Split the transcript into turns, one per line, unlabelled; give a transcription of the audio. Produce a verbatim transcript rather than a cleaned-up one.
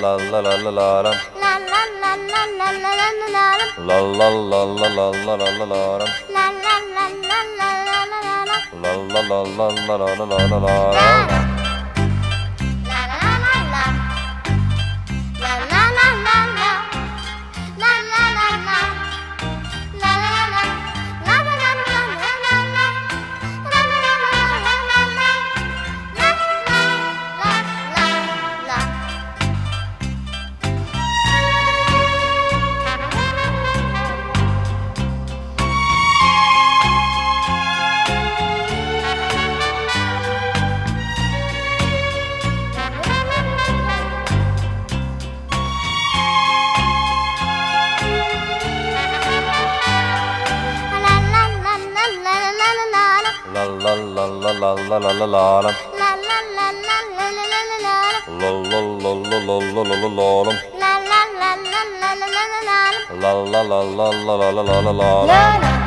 la la la la la la.
La la la la la la la la la.
La la la la la la la la la.
La la la la la la la la.
La la la la la la la la la.
La la la la. La la la la la. La la la la. La la la. La la la la la la la. La la la la la la la. La la la la.
La la la la la la la la la.
La la la la la la la la la.
La la la la la la la la la.
La la la la la la la la.
La la la la la la la la la.
La la